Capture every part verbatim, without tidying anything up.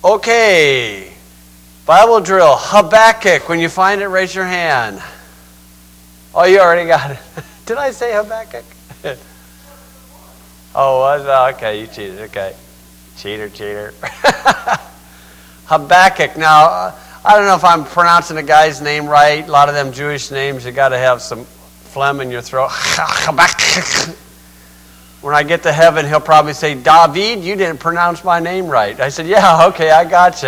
Okay, Bible drill, Habakkuk. When you find it, raise your hand. Oh, you already got it. Did I say Habakkuk? Oh, was it? Okay, you cheated. Okay. Cheater, cheater. Habakkuk. Now, uh, I don't know if I'm pronouncing the guy's name right. A lot of them Jewish names, you got to have some phlegm in your throat. Habakkuk. When I get to heaven, he'll probably say, David, you didn't pronounce my name right. I said, yeah, okay, I got you.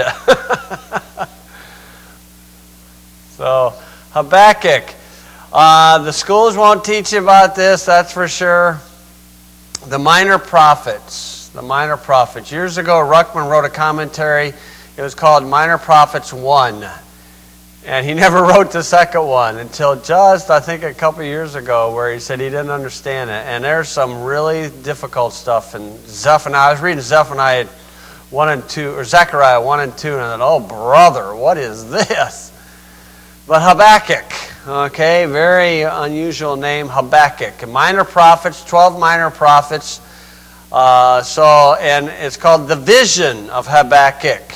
So, Habakkuk. Uh, the schools won't teach you about this, that's for sure. The minor prophets. The minor prophets. Years ago, Ruckman wrote a commentary. It was called Minor Prophets one. And he never wrote the second one until just, I think, a couple years ago, where he said he didn't understand it. And there's some really difficult stuff in Zephaniah. I was reading Zephaniah one and two, or Zechariah one and two, and I thought, oh, brother, what is this? But Habakkuk, okay, very unusual name, Habakkuk. Minor prophets, twelve minor prophets. Uh, so, and it's called the vision of Habakkuk.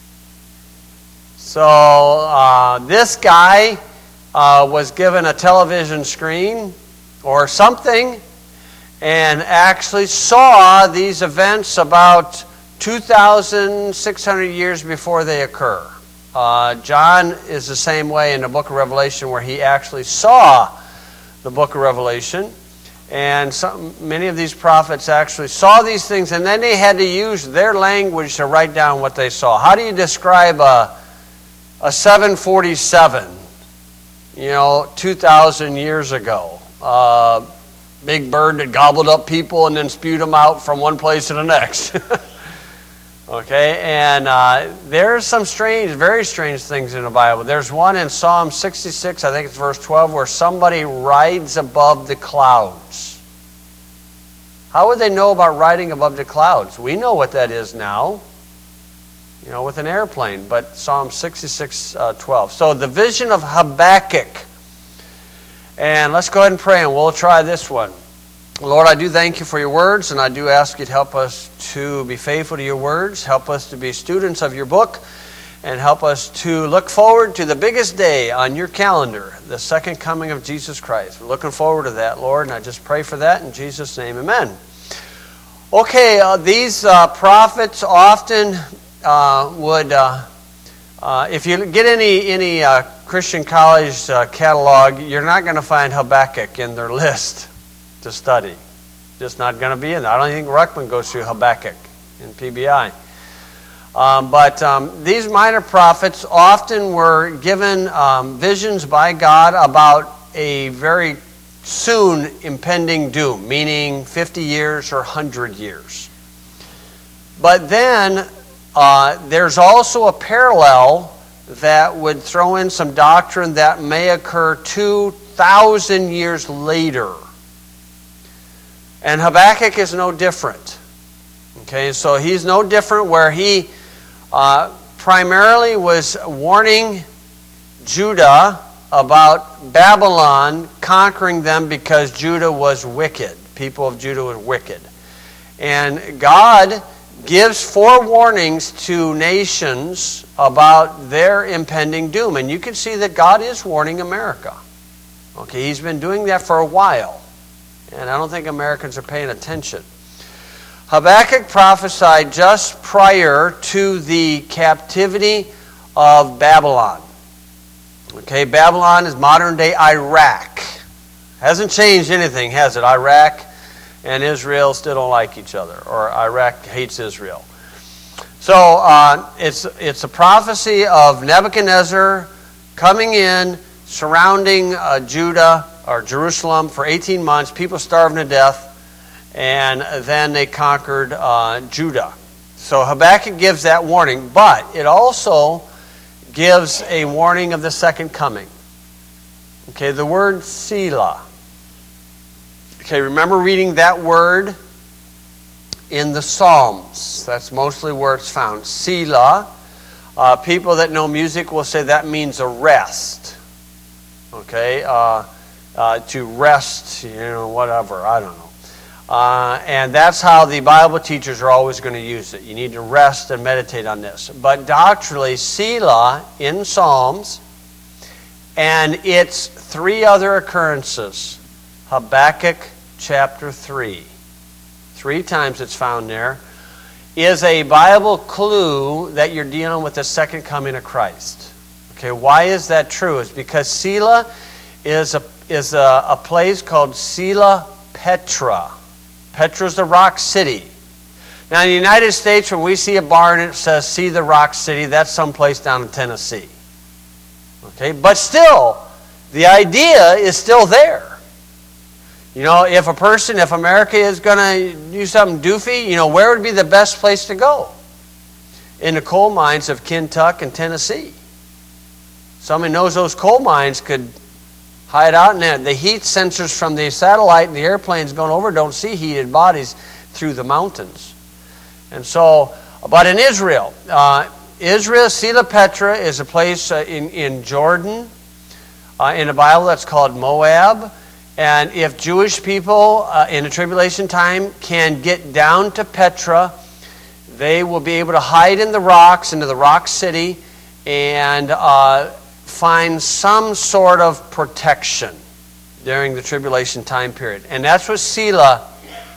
So uh, this guy uh, was given a television screen or something and actually saw these events about two thousand six hundred years before they occur. Uh, John is the same way in the book of Revelation, where he actually saw the book of Revelation. And some, many of these prophets actually saw these things, and then they had to use their language to write down what they saw. How do you describe a A seven forty-seven, you know, two thousand years ago? Uh, big bird that gobbled up people and then spewed them out from one place to the next. Okay, and uh, there's some strange, very strange things in the Bible. There's one in Psalm sixty-six, I think it's verse twelve, where somebody rides above the clouds. How would they know about riding above the clouds? We know what that is now. You know, with an airplane, but Psalm sixty-six, twelve. So the vision of Habakkuk. And let's go ahead and pray, and we'll try this one. Lord, I do thank you for your words, and I do ask you to help us to be faithful to your words. Help us to be students of your book, and help us to look forward to the biggest day on your calendar, the second coming of Jesus Christ. We're looking forward to that, Lord, and I just pray for that in Jesus' name, amen. Okay, uh, these uh, prophets often... Uh, would, uh, uh, if you get any any uh, Christian college uh, catalog, you're not going to find Habakkuk in their list to study. Just not going to be in there. I don't think Ruckman goes through Habakkuk in P B I. Um, but um, these minor prophets often were given um, visions by God about a very soon impending doom, meaning fifty years or one hundred years. But then... Uh, there's also a parallel that would throw in some doctrine that may occur two thousand years later. And Habakkuk is no different. Okay, so he's no different, where he uh, primarily was warning Judah about Babylon conquering them because Judah was wicked. People of Judah were wicked. And God gives forewarnings to nations about their impending doom. And you can see that God is warning America. Okay, he's been doing that for a while. And I don't think Americans are paying attention. Habakkuk prophesied just prior to the captivity of Babylon. Okay, Babylon is modern-day Iraq. Hasn't changed anything, has it? Iraq and Israel still don't like each other, or Iraq hates Israel. So uh, it's it's a prophecy of Nebuchadnezzar coming in, surrounding uh, Judah or Jerusalem for eighteen months, people starving to death, and then they conquered uh, Judah. So Habakkuk gives that warning, but it also gives a warning of the second coming. Okay, the word Selah. Okay, remember reading that word in the Psalms. That's mostly where it's found. Selah. Uh, people that know music will say that means a rest. Okay, uh, uh, to rest, you know, whatever, I don't know. Uh, and that's how the Bible teachers are always going to use it. You need to rest and meditate on this. But doctrinally, Selah in Psalms, and its three other occurrences. Habakkuk chapter three. Three times it's found there. Is a Bible clue that you're dealing with the second coming of Christ. Okay, why is that true? It's because Selah is a, is a, a place called Selah Petra. Petra is the rock city. Now in the United States, when we see a bar and it says, see the rock city, that's someplace down in Tennessee. Okay, but still, the idea is still there. You know, if a person, if America is going to do something doofy, you know, where would be the best place to go? In the coal mines of Kentucky and Tennessee. Somebody knows those coal mines could hide out in there. The heat sensors from the satellite and the airplanes going over don't see heated bodies through the mountains. And so, but in Israel, uh, Israel, Selah Petra is a place uh, in, in Jordan, uh, in the Bible that's called Moab. And if Jewish people uh, in the tribulation time can get down to Petra, they will be able to hide in the rocks, into the rock city, and uh, find some sort of protection during the tribulation time period. And that's what Selah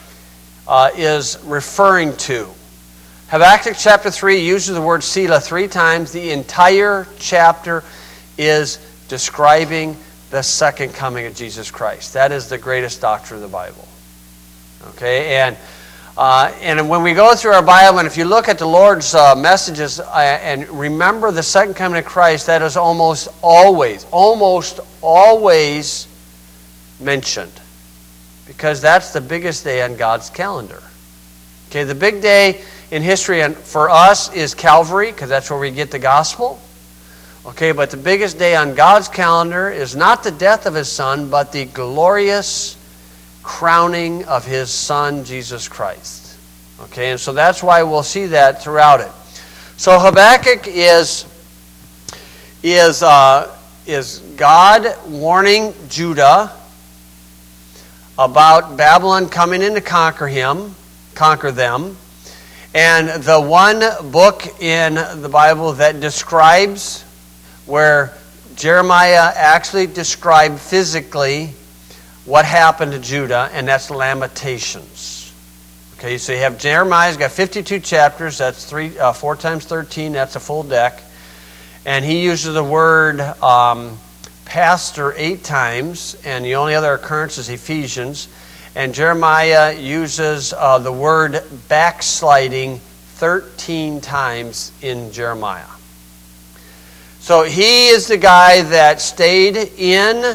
uh, is referring to. Habakkuk chapter three uses the word Selah three times. The entire chapter is describing the second coming of Jesus Christ. That is the greatest doctrine of the Bible. Okay, and uh, and when we go through our Bible, and if you look at the Lord's uh, messages uh, and remember the second coming of Christ, that is almost always, almost always mentioned. Because that's the biggest day on God's calendar. Okay, the big day in history and for us is Calvary, because that's where we get the gospel. Okay, but the biggest day on God's calendar is not the death of His Son, but the glorious crowning of His Son, Jesus Christ. Okay, and so that's why we'll see that throughout it. So Habakkuk is, is, uh, is God warning Judah about Babylon coming in to conquer him, conquer them. And the one book in the Bible that describes, where Jeremiah actually described physically what happened to Judah, and that's Lamentations. Okay, so you have Jeremiah's got fifty-two chapters. That's three, uh, four times thirteen. That's a full deck, and he uses the word um, pastor eight times, and the only other occurrence is Ephesians. And Jeremiah uses uh, the word backsliding thirteen times in Jeremiah. So he is the guy that stayed in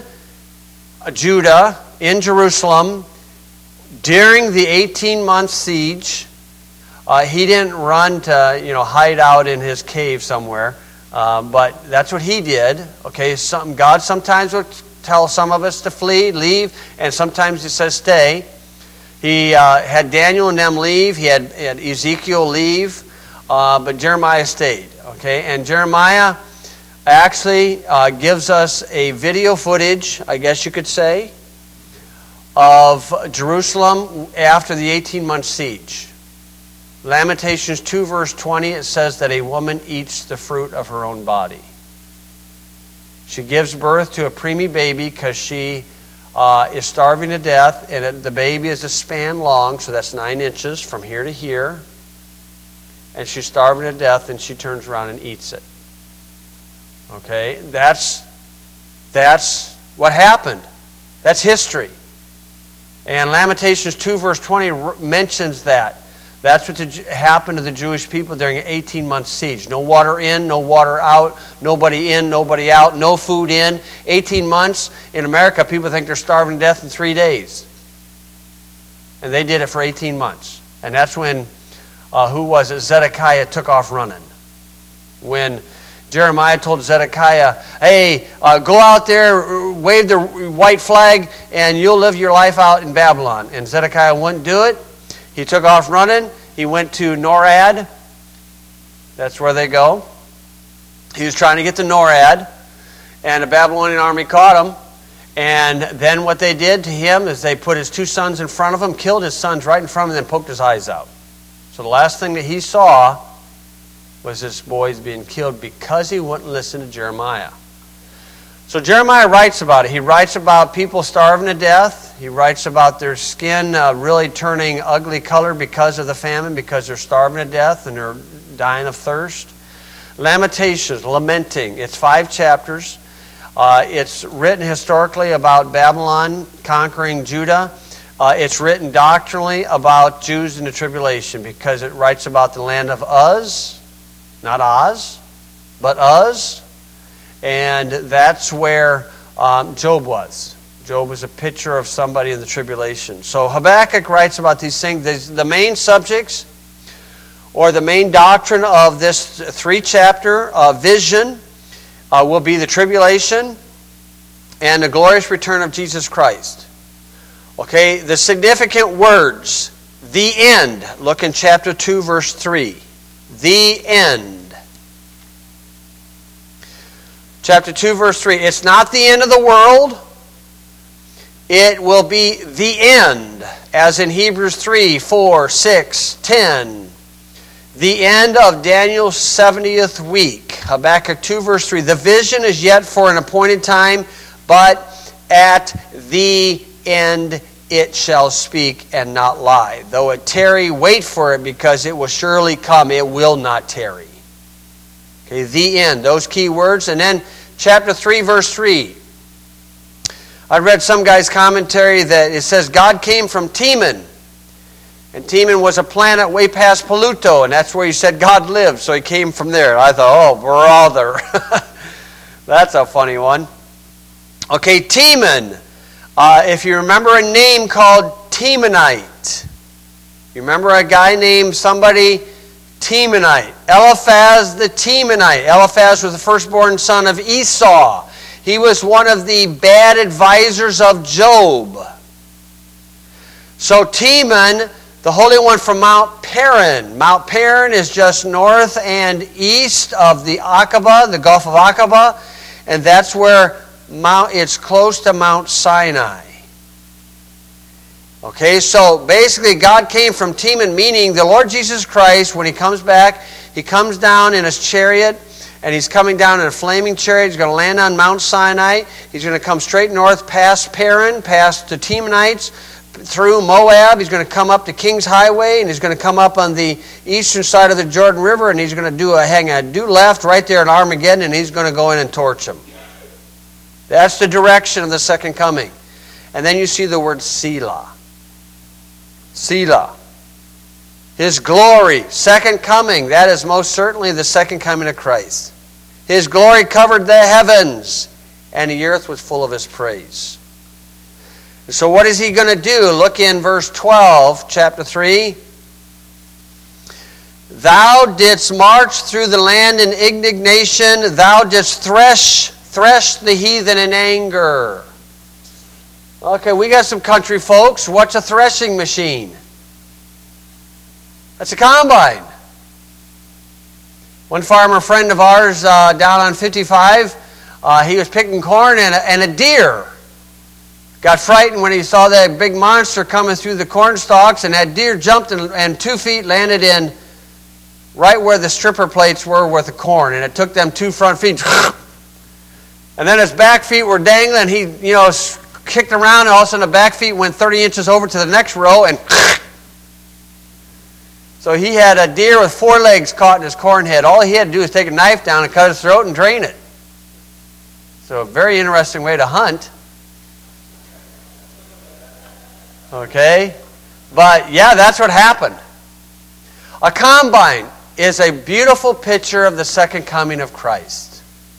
Judah, in Jerusalem, during the eighteen-month siege. Uh, he didn't run to, you know, hide out in his cave somewhere, uh, but that's what he did. Okay, some, God sometimes would tell some of us to flee, leave, and sometimes He says stay. He uh, had Daniel and them leave. He had, had Ezekiel leave, uh, but Jeremiah stayed. Okay, and Jeremiah actually uh, gives us a video footage, I guess you could say, of Jerusalem after the eighteen-month siege. Lamentations two, verse twenty, it says that a woman eats the fruit of her own body. She gives birth to a preemie baby because she uh, is starving to death, and it, the baby is a span long, so that's nine inches from here to here. And she's starving to death, and she turns around and eats it. Okay, that's that's what happened. That's history. And Lamentations two, verse twenty mentions that. That's what happened to the Jewish people during an eighteen-month siege. No water in, no water out, nobody in, nobody out, no food in. eighteen months. In America, people think they're starving to death in three days. And they did it for eighteen months. And that's when, uh, who was it? Zedekiah took off running. When Jeremiah told Zedekiah, hey, uh, go out there, wave the white flag, and you'll live your life out in Babylon. And Zedekiah wouldn't do it. He took off running. He went to Norad. That's where they go. He was trying to get to Norad, and the Babylonian army caught him. And then what they did to him is they put his two sons in front of him, killed his sons right in front of him, and then poked his eyes out. So the last thing that he saw was his boys being killed because he wouldn't listen to Jeremiah. So Jeremiah writes about it. He writes about people starving to death. He writes about their skin uh, really turning ugly color because of the famine, because they're starving to death and they're dying of thirst. Lamentations, lamenting. It's five chapters. Uh, it's written historically about Babylon conquering Judah. Uh, it's written doctrinally about Jews in the tribulation because it writes about the land of Uz, not Oz, but Uz. And that's where um, Job was. Job was a picture of somebody in the tribulation. So Habakkuk writes about these things. The main subjects or the main doctrine of this three-chapter uh, vision uh, will be the tribulation and the glorious return of Jesus Christ. Okay, the significant words, the end. Look in chapter two, verse three. The end. Chapter two, verse three. It's not the end of the world. It will be the end, as in Hebrews three, four, six, ten. The end of Daniel's seventieth week. Habakkuk two, verse three. The vision is yet for an appointed time, but at the end it shall speak and not lie. Though it tarry, wait for it, because it will surely come. It will not tarry. Okay, the end. Those key words. And then chapter three, verse three. I read some guy's commentary that it says God came from Teman. And Teman was a planet way past Pluto, and that's where he said God lived, so he came from there. I thought, oh, brother. That's a funny one. Okay, Teman. Uh, if you remember a name called Temanite. You remember a guy named somebody Temanite. Eliphaz the Temanite. Eliphaz was the firstborn son of Esau. He was one of the bad advisors of Job. So Teman, the Holy One from Mount Paran. Mount Paran is just north and east of the Aqaba, the Gulf of Aqaba, and that's where Mount, it's close to Mount Sinai. Okay, so basically God came from Teman, meaning the Lord Jesus Christ, when He comes back, He comes down in His chariot, and He's coming down in a flaming chariot. He's going to land on Mount Sinai. He's going to come straight north past Paran, past the Temanites, through Moab. He's going to come up the King's Highway, and He's going to come up on the eastern side of the Jordan River, and He's going to do a hang a due left right there in Armageddon, and He's going to go in and torch them. That's the direction of the second coming. And then you see the word Selah. Selah. His glory, second coming, that is most certainly the second coming of Christ. His glory covered the heavens, and the earth was full of His praise. So what is He going to do? Look in verse twelve, chapter three. Thou didst march through the land in indignation. Thou didst thresh, thresh the heathen in anger. Okay, we got some country folks. What's a threshing machine? That's a combine. One farmer friend of ours uh, down on fifty-five, uh, he was picking corn, and a, and a deer got frightened when he saw that big monster coming through the corn stalks, and that deer jumped and, and two feet landed in right where the stripper plates were with the corn, and it took them two front feet. And then his back feet were dangling. He, you know, kicked around, and all of a sudden the back feet went thirty inches over to the next row, and so he had a deer with four legs caught in his corn head. All he had to do was take a knife down and cut his throat and drain it. So a very interesting way to hunt. Okay? But yeah, that's what happened. A combine is a beautiful picture of the second coming of Christ.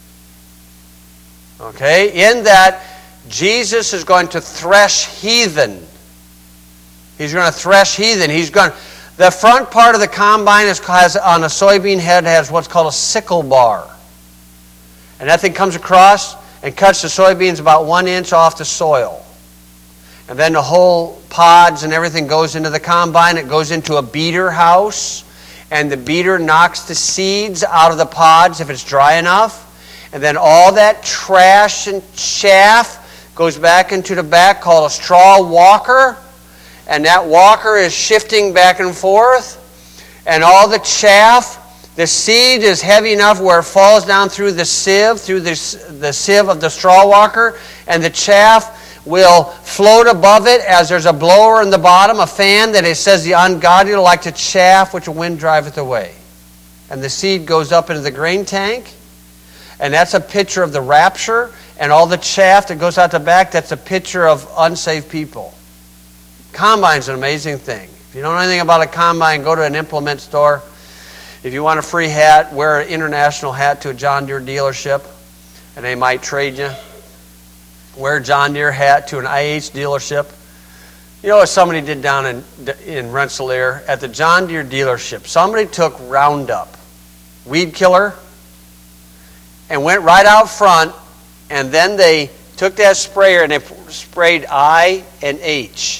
Okay? In that Jesus is going to thresh heathen. He's going to thresh heathen. He's going to... The front part of the combine is, has, on a soybean head, has what's called a sickle bar. And that thing comes across and cuts the soybeans about one inch off the soil. And then the whole pods and everything goes into the combine. It goes into a beater house. And the beater knocks the seeds out of the pods if it's dry enough. And then all that trash and chaff goes back into the back called a straw walker. And that walker is shifting back and forth. And all the chaff, the seed is heavy enough where it falls down through the sieve, through the, the sieve of the straw walker. And the chaff will float above it as there's a blower in the bottom, a fan that it says the ungodly are like the chaff which the wind driveth away. And the seed goes up into the grain tank. And that's a picture of the rapture. And all the chaff that goes out the back, that's a picture of unsaved people. Combine's an amazing thing. If you don't know anything about a combine, go to an implement store. If you want a free hat, wear an International hat to a John Deere dealership, and they might trade you. Wear a John Deere hat to an I H dealership. You know what somebody did down in, in Rensselaer? At the John Deere dealership, somebody took Roundup, weed killer, and went right out front, and then they took that sprayer and they sprayed I and H.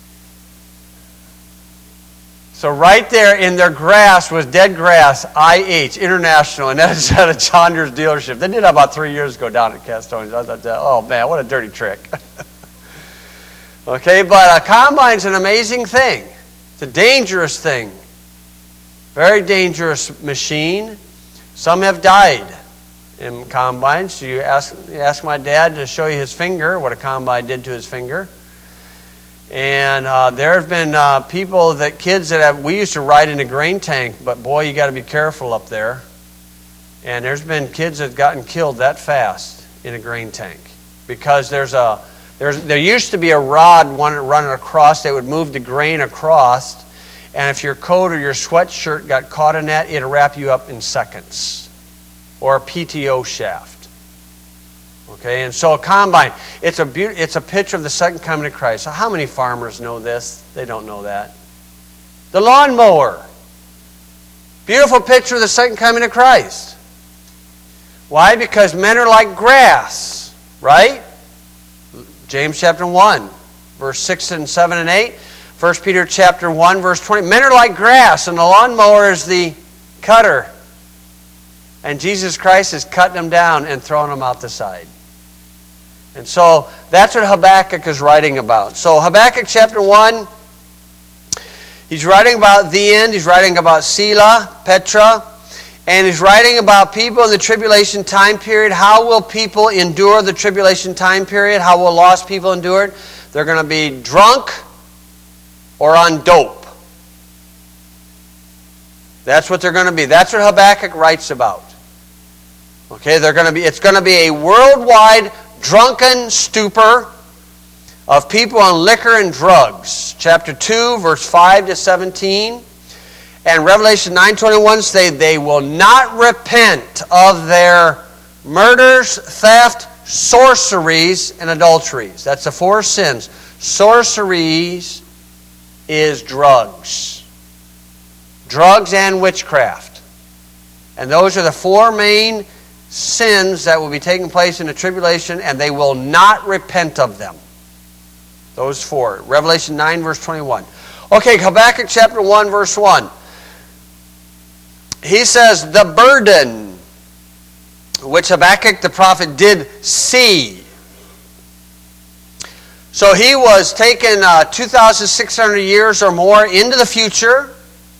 So right there in their grass was dead grass, I H, International, and that's at a John Deere's dealership. They did that about three years ago down at Castones. I thought, oh man, what a dirty trick. Okay, but a combine's an amazing thing. It's a dangerous thing. Very dangerous machine. Some have died in combines. You ask, you ask my dad to show you his finger, what a combine did to his finger. And uh, there have been uh, people, that kids that have, we used to ride in a grain tank, but boy, you got to be careful up there. And there's been kids that have gotten killed that fast in a grain tank. Because there's a, there's, there used to be a rod running across that would move the grain across. And if your coat or your sweatshirt got caught in that, it'll wrap you up in seconds. Or a P T O shaft. Okay, and so a combine, it's a be- it's a picture of the second coming of Christ. So how many farmers know this? They don't know that. The lawnmower. Beautiful picture of the second coming of Christ. Why? Because men are like grass, right? James chapter one, verse six and seven and eight. First Peter chapter one, verse twenty. Men are like grass, and the lawnmower is the cutter. And Jesus Christ is cutting them down and throwing them out the side. And so that's what Habakkuk is writing about. So Habakkuk chapter one, he's writing about the end. He's writing about Selah, Petra. And he's writing about people in the tribulation time period. How will people endure the tribulation time period? How will lost people endure it? They're going to be drunk or on dope. That's what they're going to be. That's what Habakkuk writes about. Okay, they're going to be. It's going to be a worldwide drunken stupor of people on liquor and drugs. Chapter two, verse five to seventeen. And Revelation nine twenty-one say they will not repent of their murders, theft, sorceries, and adulteries. That's the four sins. Sorceries is drugs. Drugs and witchcraft. And those are the four main sins that will be taking place in the tribulation, and they will not repent of them. Those four. Revelation nine, verse twenty-one. Okay, Habakkuk chapter one, verse one. He says, the burden which Habakkuk the prophet did see. So he was taken uh, two thousand six hundred years or more into the future.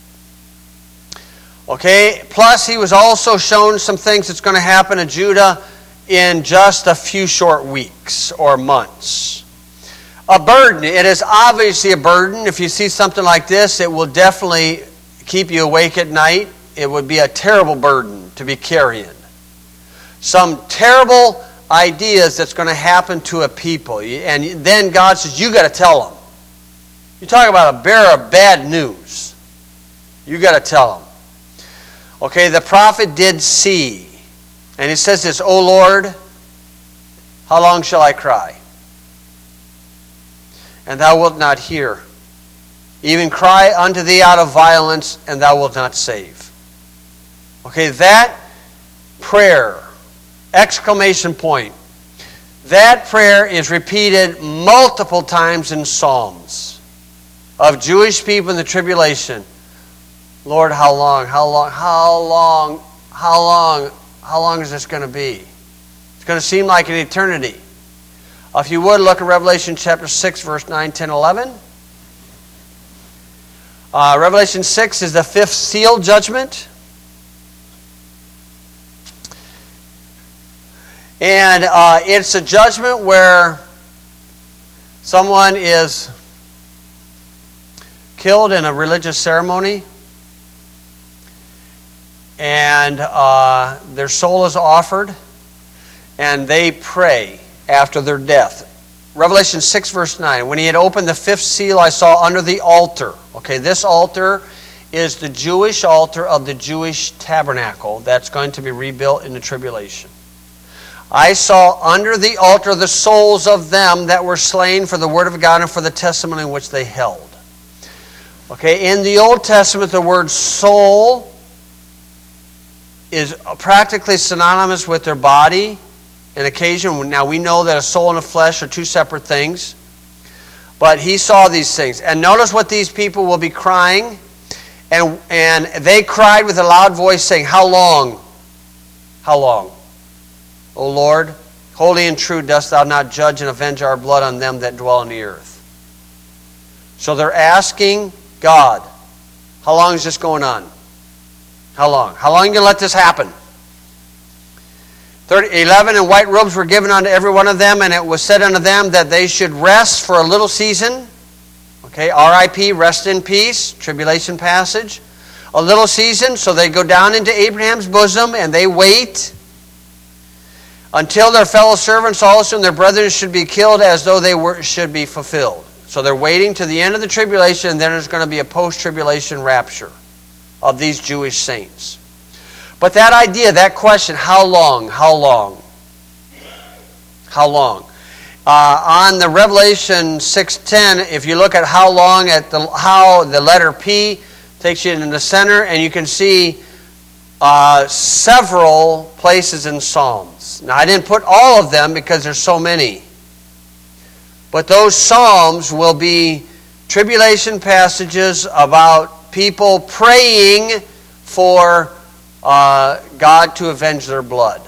Okay, plus he was also shown some things that's going to happen to Judah in just a few short weeks or months. A burden. It is obviously a burden. If you see something like this, it will definitely keep you awake at night. It would be a terrible burden to be carrying. Some terrible ideas that's going to happen to a people. And then God says, you got to tell them. You talk about a bearer of bad news. You got to tell them. Okay, the prophet did see. And he says this, O Lord, how long shall I cry? And thou wilt not hear. Even cry unto thee out of violence, and thou wilt not save. Okay, that prayer, exclamation point, that prayer is repeated multiple times in Psalms of Jewish people in the tribulation. Lord, how long, how long, how long, how long, how long is this going to be? It's going to seem like an eternity. If you would, look at Revelation chapter six, verse nine, ten, eleven. Uh, Revelation six is the fifth seal judgment. And uh, it's a judgment where someone is killed in a religious ceremony, and uh, their soul is offered, and they pray after their death. Revelation six, verse nine. When he had opened the fifth seal, I saw under the altar. Okay, this altar is the Jewish altar of the Jewish tabernacle that's going to be rebuilt in the tribulation. I saw under the altar the souls of them that were slain for the word of God and for the testimony which they held. Okay, in the Old Testament, the word soul is practically synonymous with their body. An occasion, now we know that a soul and a flesh are two separate things. But he saw these things. And notice what these people will be crying. And, and they cried with a loud voice saying, how long? How long? O Lord, holy and true dost thou not judge and avenge our blood on them that dwell on the earth. So they're asking God, how long is this going on? How long? How long are you going to let this happen? eleven, and white robes were given unto every one of them, and it was said unto them that they should rest for a little season. Okay, R I P, rest in peace, tribulation passage. A little season, so they go down into Abraham's bosom, and they wait until their fellow servants also and their brethren should be killed as though they were should be fulfilled. So they're waiting to the end of the tribulation, and then there's going to be a post-tribulation rapture of these Jewish saints. But that idea, that question, how long, how long, how long? Uh, on the Revelation six ten, if you look at how long, at the how the letter P takes you in the center, and you can see uh, several places in Psalms. Now, I didn't put all of them because there's so many. But those Psalms will be tribulation passages about people praying for uh, God to avenge their blood.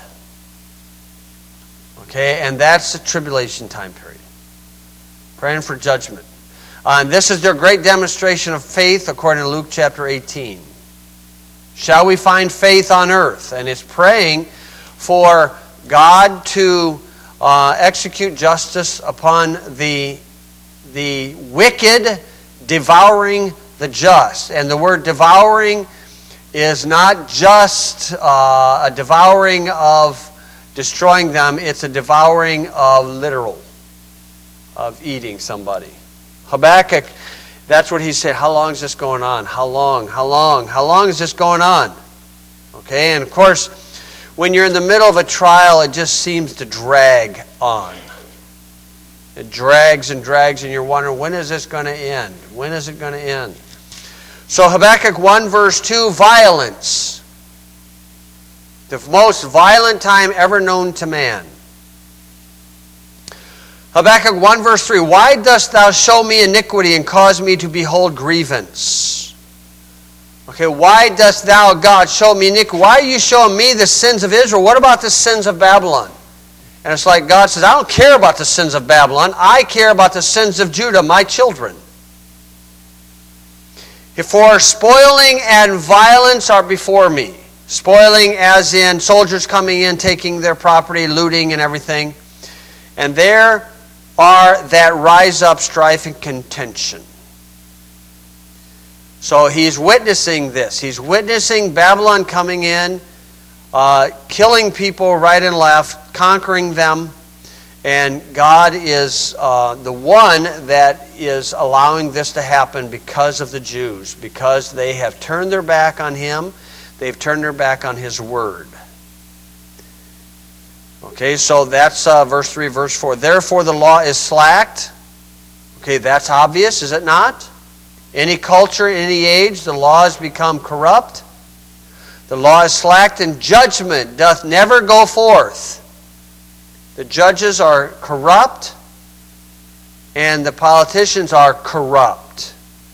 Okay, and that's the tribulation time period. Praying for judgment. Uh, and this is their great demonstration of faith according to Luke chapter eighteen. Shall we find faith on earth? And it's praying for God to uh, execute justice upon the, the wicked, devouring the just. And the word devouring is not just uh, a devouring of destroying them, it's a devouring of literal, of eating somebody. Habakkuk, that's what he said. How long is this going on? How long? How long? How long is this going on? Okay, and of course, when you're in the middle of a trial, it just seems to drag on. It drags and drags, and you're wondering, when is this going to end? When is it going to end? So Habakkuk one verse two, violence. The most violent time ever known to man. Habakkuk one verse three, why dost thou show me iniquity and cause me to behold grievance? Okay, why dost thou, God, show me iniquity? Why are you showing me the sins of Israel? What about the sins of Babylon? And it's like God says, I don't care about the sins of Babylon. I care about the sins of Judah, my children. For spoiling and violence are before me. Spoiling as in soldiers coming in, taking their property, looting and everything. And there are that rise up strife and contention. So he's witnessing this. He's witnessing Babylon coming in, uh, killing people right and left, conquering them. And God is uh, the one that is allowing this to happen because of the Jews, because they have turned their back on Him. They've turned their back on His Word. Okay, so that's uh, verse three, verse four. Therefore the law is slacked. Okay, that's obvious, is it not? Any culture, any age, the law has become corrupt. The law is slacked, and judgment doth never go forth. The judges are corrupt, and the politicians are corrupt.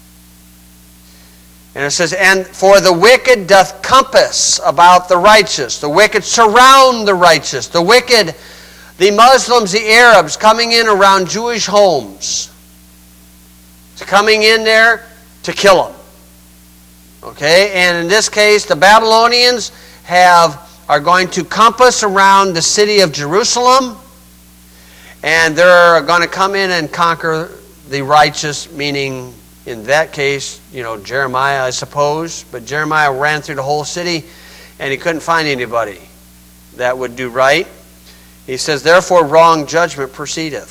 And it says, and for the wicked doth compass about the righteous. The wicked surround the righteous. The wicked, The Muslims, the Arabs, coming in around Jewish homes. Coming in there to kill them. Okay, and in this case, the Babylonians have are going to compass around the city of Jerusalem, and they're going to come in and conquer the righteous, meaning in that case, you know, Jeremiah, I suppose. But Jeremiah ran through the whole city, and he couldn't find anybody that would do right. He says, therefore wrong judgment proceedeth.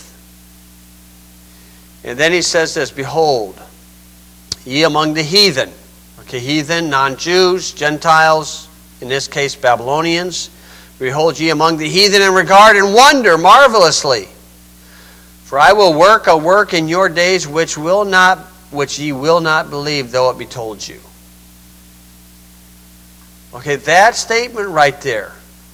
And then he says this, behold, ye among the heathen. Okay, heathen, non-Jews, Gentiles, in this case Babylonians. Behold ye among the heathen in regard and wonder marvelously. For I will work a work in your days which will not, which ye will not believe, though it be told you. Okay, that statement right there.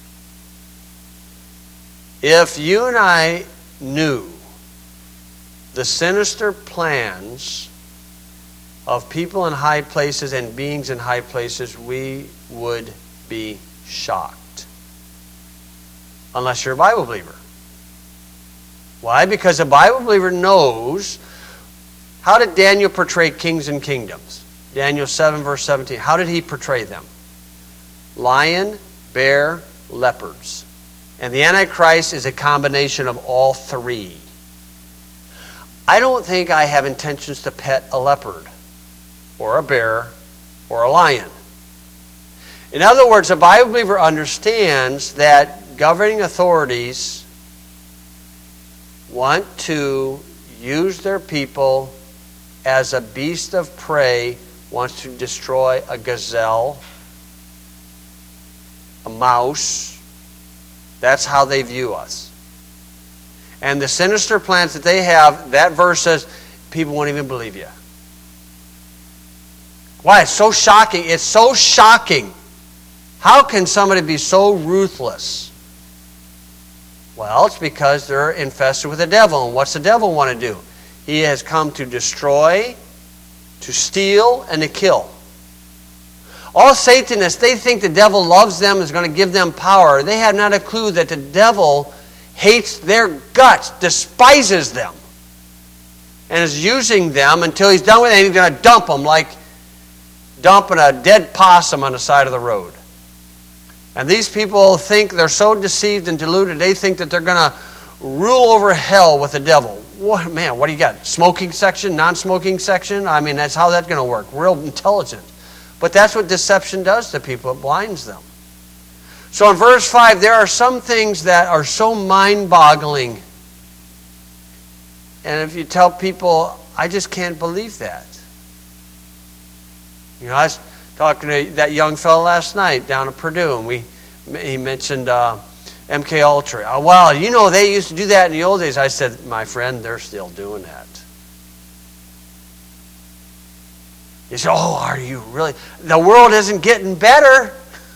If you and I knew the sinister plans of people in high places and beings in high places, we would be shocked. Unless you're a Bible believer. Why? Because a Bible believer knows. How did Daniel portray kings and kingdoms? Daniel seven verse seventeen. How did he portray them? Lion, bear, leopards. And the Antichrist is a combination of all three. I don't think I have intentions to pet a leopard or a bear or a lion. In other words, a Bible believer understands that governing authorities want to use their people as a beast of prey, wants to destroy a gazelle, a mouse. That's how they view us. And the sinister plans that they have, that verse says, people won't even believe you. Why? It's so shocking. It's so shocking. How can somebody be so ruthless? Well, it's because they're infested with the devil. And what's the devil want to do? He has come to destroy, to steal, and to kill. All Satanists, they think the devil loves them, is going to give them power. They have not a clue that the devil hates their guts, despises them, and is using them until he's done with it, and he's going to dump them like dumping a dead possum on the side of the road. And these people think, they're so deceived and deluded, they think that they're going to rule over hell with the devil. What, man, what do you got? Smoking section, non-smoking section? I mean, that's how that's going to work. Real intelligent. But that's what deception does to people. It blinds them. So in verse five, there are some things that are so mind-boggling. And if you tell people, I just can't believe that. You know, I was talking to that young fellow last night down at Purdue, and we he mentioned uh, M K Ultra. Oh, well, you know, they used to do that in the old days. I said, my friend, they're still doing that. He said, oh, are you really? The world isn't getting better.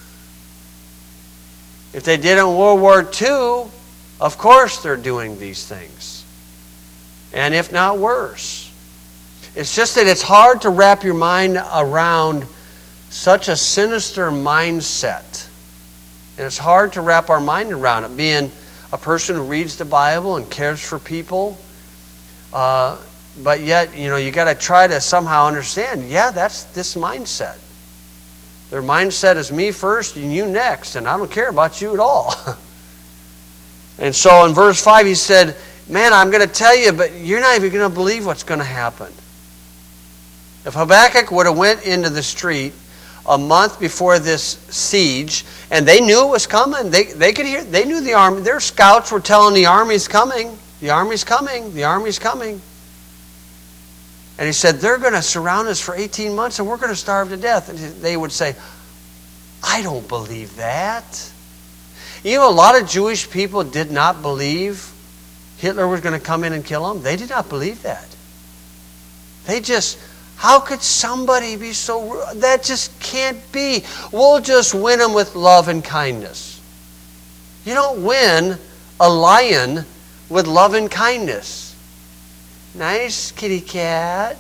If they did in World War Two, of course they're doing these things. And if not worse. It's just that it's hard to wrap your mind around such a sinister mindset. And it's hard to wrap our mind around it. Being a person who reads the Bible and cares for people. Uh, but yet, you know, you got to try to somehow understand, yeah, that's this mindset. Their mindset is me first and you next, and I don't care about you at all. And so in verse five he said, man, I'm going to tell you, but you're not even going to believe what's going to happen. If Habakkuk would have went into the street a month before this siege, and they knew it was coming, they, they could hear, they knew the army, their scouts were telling the army's coming, the army's coming, the army's coming. And he said, they're going to surround us for eighteen months and we're going to starve to death. And they would say, I don't believe that. You know, a lot of Jewish people did not believe Hitler was going to come in and kill them. They did not believe that. They just, how could somebody be so, that just can't be. We'll just win them with love and kindness. You don't win a lion with love and kindness. Nice kitty cat.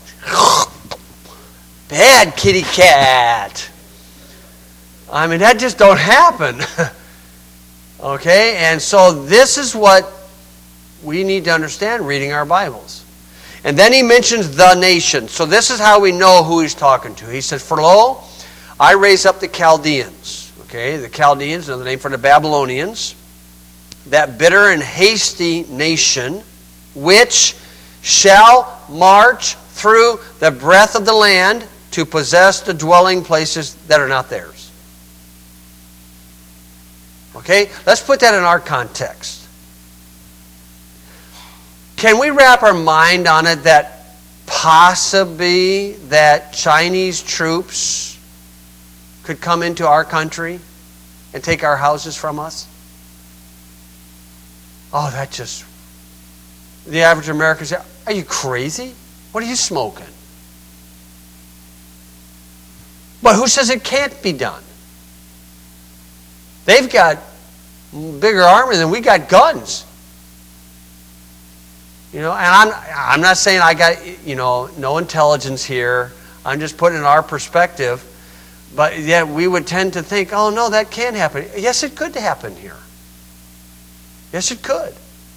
Bad kitty cat. I mean, that just don't happen. Okay, and so this is what we need to understand reading our Bibles. And then he mentions the nation. So this is how we know who he's talking to. He says, "For lo, I raise up the Chaldeans." Okay, the Chaldeans, another name for the Babylonians. "That bitter and hasty nation, which shall march through the breadth of the land to possess the dwelling places that are not theirs." Okay, let's put that in our context. Can we wrap our mind on it that possibly that Chinese troops could come into our country and take our houses from us? Oh, that just... The average American says, "Are you crazy? What are you smoking?" But who says it can't be done? They've got bigger army than we got guns. You know, and I'm I'm not saying I got, you know, no intelligence here. I'm just putting in our perspective. But yet we would tend to think, oh no, that can't happen. Yes, it could happen here. Yes, it could.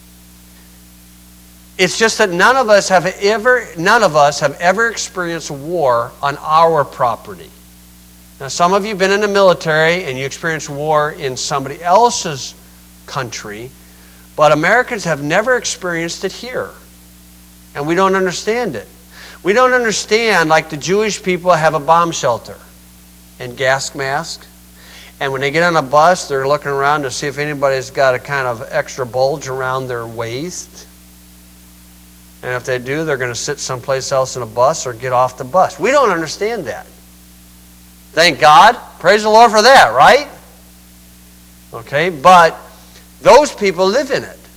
It's just that none of us have ever none of us have ever experienced war on our property. Now, some of you have been in the military and you experienced war in somebody else's country, but Americans have never experienced it here. And we don't understand it. We don't understand, like the Jewish people have a bomb shelter and gas mask. And when they get on a bus, they're looking around to see if anybody's got a kind of extra bulge around their waist. And if they do, they're going to sit someplace else in a bus or get off the bus. We don't understand that. Thank God. Praise the Lord for that, right? Okay, but those people live in it.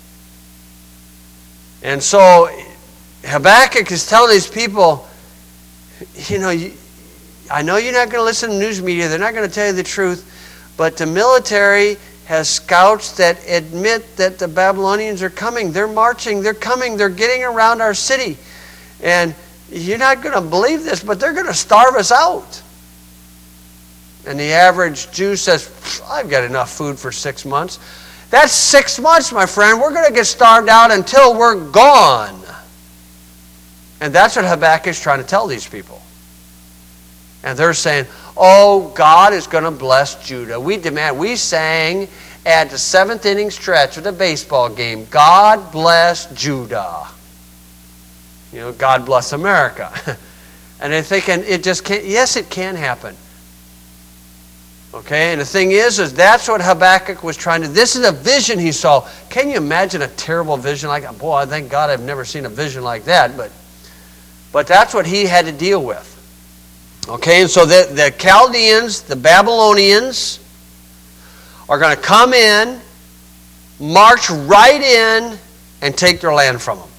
And so Habakkuk is telling these people, you know, you, I know you're not going to listen to news media. They're not going to tell you the truth. But the military has scouts that admit that the Babylonians are coming. They're marching. They're coming. They're getting around our city. And you're not going to believe this, but they're going to starve us out. And the average Jew says, "I've got enough food for six months. That's six months, my friend. We're going to get starved out until we're gone. And that's what Habakkuk is trying to tell these people. And they're saying, oh, God is going to bless Judah. We demand, we sang at the seventh inning stretch of the baseball game, God bless Judah. You know, God bless America. And they're thinking, it just can't, yes, it can happen. Okay, and the thing is, is that's what Habakkuk was trying to, this is a vision he saw. Can you imagine a terrible vision like that? Boy, I thank God I've never seen a vision like that, but but that's what he had to deal with. Okay, and so the, the Chaldeans, the Babylonians, are going to come in, march right in, and take their land from them.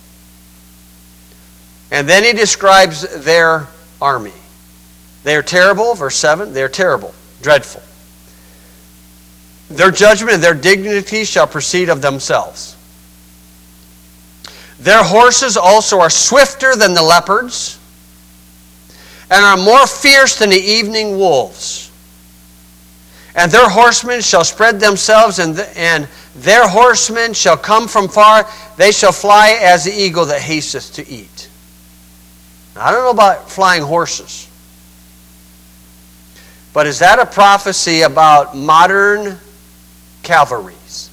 And then he describes their army. They are terrible, verse seven, they are terrible. Dreadful. Their judgment and their dignity shall proceed of themselves. Their horses also are swifter than the leopards, and are more fierce than the evening wolves. And their horsemen shall spread themselves, and, the, and their horsemen shall come from far. They shall fly as the eagle that hasteth to eat. Now, I don't know about flying horses. But is that a prophecy about modern cavalries?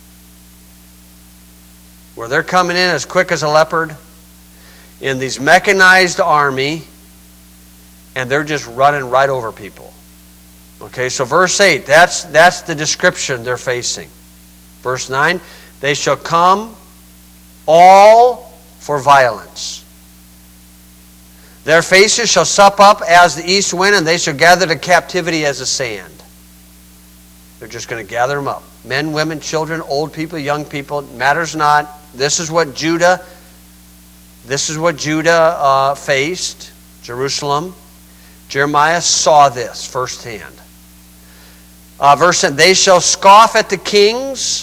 Where they're coming in as quick as a leopard in these mechanized army, and they're just running right over people. Okay, so verse eight, that's, that's the description they're facing. Verse nine, they shall come all for violence. Their faces shall sup up as the east wind, and they shall gather to captivity as the sand. They're just going to gather them up. Men, women, children, old people, young people, matters not. This is what Judah, this is what Judah uh, faced, Jerusalem. Jeremiah saw this firsthand. Uh, verse ten, they shall scoff at the kings.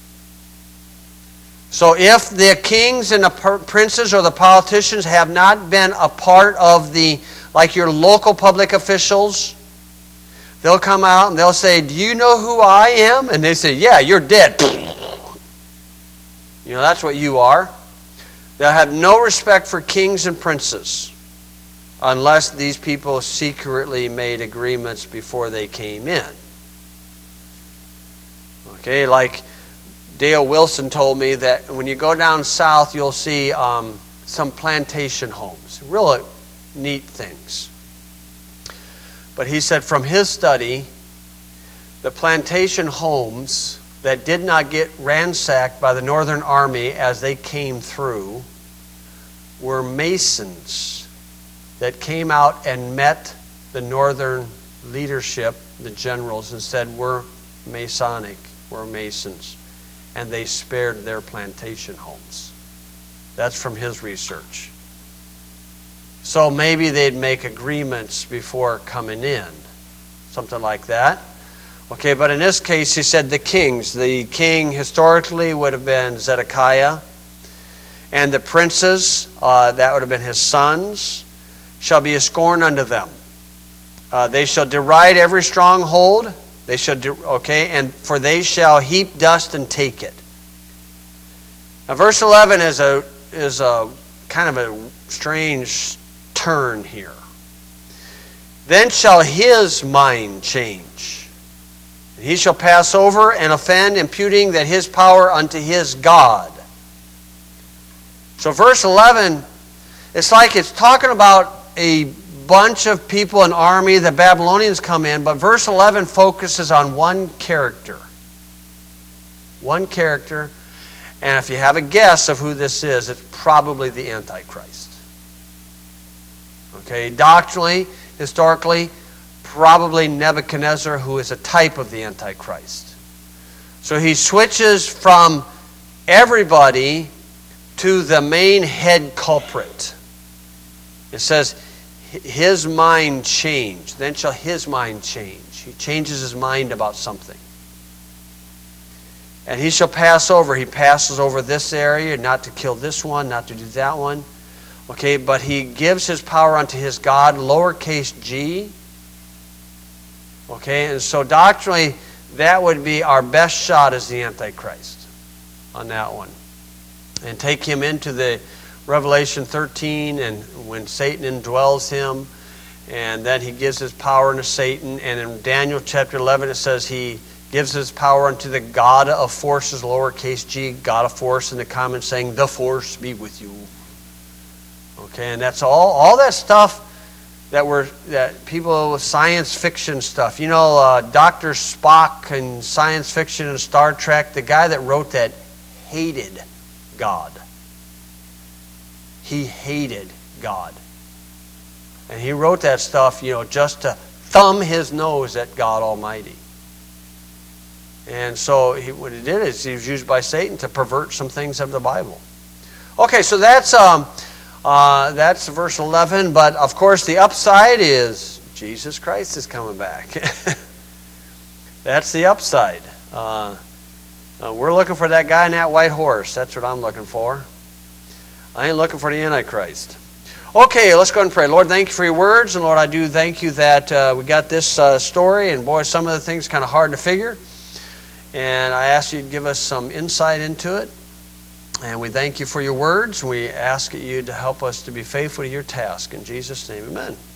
So if the kings and the princes or the politicians have not been a part of the, like your local public officials, they'll come out and they'll say, do you know who I am? And they say, yeah, you're dead. You know, that's what you are. They'll have no respect for kings and princes unless these people secretly made agreements before they came in. Okay, like Dale Wilson told me that when you go down south, you'll see um, some plantation homes. Really neat things. But he said from his study, the plantation homes that did not get ransacked by the Northern Army as they came through were Masons that came out and met the Northern leadership, the generals, and said, we're Masonic, we're Masons. And they spared their plantation homes. That's from his research. So maybe they'd make agreements before coming in. Something like that. Okay, but in this case, he said the kings. The king historically would have been Zedekiah. And the princes, uh, that would have been his sons, shall be a scorn unto them. Uh, they shall deride every stronghold. They shall, de- okay, and for they shall heap dust and take it. Now, verse eleven is a is a kind of a strange turn here. Then shall his mind change. He shall pass over and offend, imputing that his power unto his God. So verse eleven, it's like it's talking about a bunch of people, an army, the Babylonians come in, but verse eleven focuses on one character. One character. And if you have a guess of who this is, it's probably the Antichrist. Okay, doctrinally, historically, probably Nebuchadnezzar, who is a type of the Antichrist. So he switches from everybody to the main head culprit. It says, his mind changed. Then shall his mind change. He changes his mind about something. And he shall pass over. He passes over this area, not to kill this one, not to do that one. Okay, but he gives his power unto his God, lowercase g. Okay, and so doctrinally, that would be our best shot as the Antichrist on that one. And take him into the Revelation thirteen, and when Satan indwells him, and then he gives his power unto Satan. And in Daniel chapter eleven, it says he gives his power unto the God of forces, lowercase g, God of force, in the common saying, the force be with you. Okay, and that's all, all that stuff that were that people with science fiction stuff. You know, uh, Doctor Spock in science fiction and Star Trek, the guy that wrote that hated God. He hated God. And he wrote that stuff, you know, just to thumb his nose at God Almighty. And so he, what he did is he was used by Satan to pervert some things of the Bible. Okay, so that's um, uh, that's verse eleven. But of course, the upside is Jesus Christ is coming back. That's the upside. Uh, uh, we're looking for that guy in that white horse. That's what I'm looking for. I ain't looking for the Antichrist. Okay, let's go and pray. Lord, thank you for your words. And Lord, I do thank you that uh, we got this uh, story. And boy, some of the things kind of hard to figure. And I ask you to give us some insight into it. And we thank you for your words. We ask you to help us to be faithful to your task. In Jesus' name, amen.